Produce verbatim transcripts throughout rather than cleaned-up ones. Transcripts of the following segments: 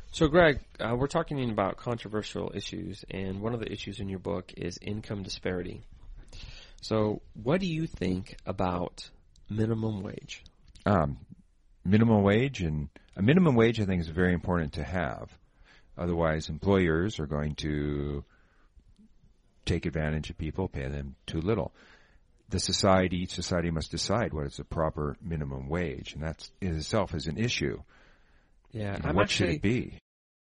So, Greg, uh, we're talking about controversial issues, and one of the issues in your book is income disparity. So, what do you think about minimum wage? Um, minimum wage, and a minimum wage I think is very important to have. Otherwise, employers are going to take advantage of people, pay them too little. The society, each society must decide what is a proper minimum wage, and that in itself is an issue. Yeah, You know, I'm what actually, should it be?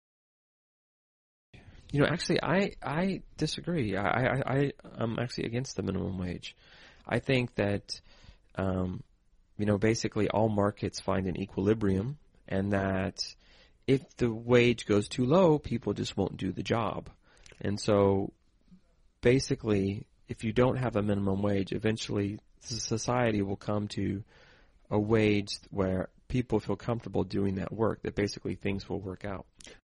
You know, actually, I I disagree. I I, I I'm actually against the minimum wage. I think that, um, you know, basically all markets find an equilibrium, and that if the wage goes too low, people just won't do the job, and so basically, if you don't have a minimum wage, eventually society will come to a wage where people feel comfortable doing that work, that basically things will work out.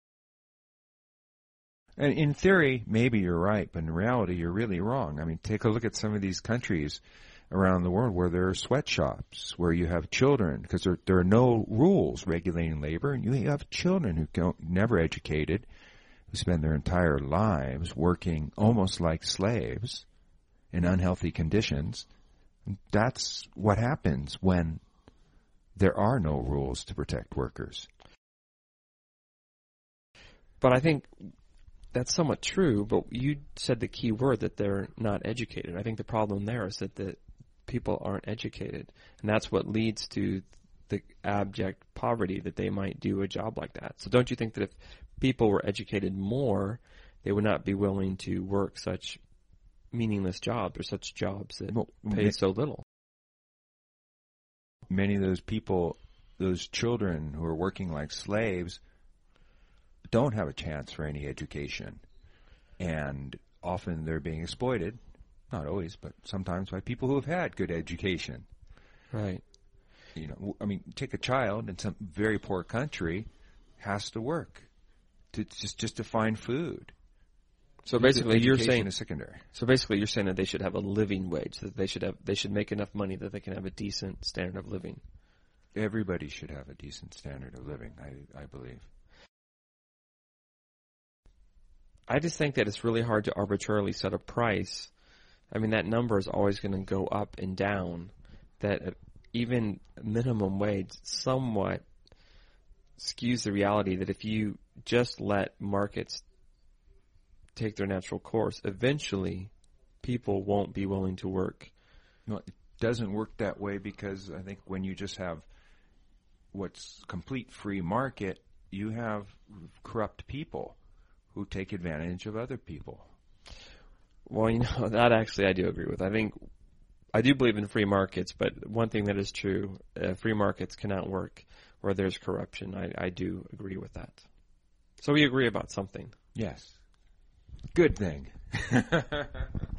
And in theory, maybe you're right, but in reality, you're really wrong. I mean, take a look at some of these countries around the world where there are sweatshops, where you have children, because there, there are no rules regulating labor, and you have children who don't, never educated, who spend their entire lives working almost like slaves in unhealthy conditions. That's what happens when there are no rules to protect workers. But I think that's somewhat true, but you said the key word that they're not educated. I think the problem there is that the people aren't educated, and that's what leads to the abject poverty that they might do a job like that. So don't you think that if people were educated more, they would not be willing to work such meaningless jobs or such jobs that well, pay so little? Many of those people, those children who are working like slaves, don't have a chance for any education. And often they're being exploited, not always, but sometimes by people who have had good education. Right. You know, I mean, take a child in some very poor country has to work to just just to find food. So basically, you're saying is secondary. So basically, you're saying that they should have a living wage, that they should have they should make enough money that they can have a decent standard of living. Everybody should have a decent standard of living, I I believe. I just think that it's really hard to arbitrarily set a price. I mean, that number is always going to go up and down. That even minimum wage somewhat skews the reality that if you just let markets take their natural course, eventually people won't be willing to work. No, it doesn't work that way, because I think when you just have what's complete free market, you have corrupt people who take advantage of other people. Well, you know, that actually I do agree with. I think I do believe in free markets, but one thing that is true, uh, free markets cannot work where there's corruption. I, I do agree with that. So we agree about something. Yes. Good thing.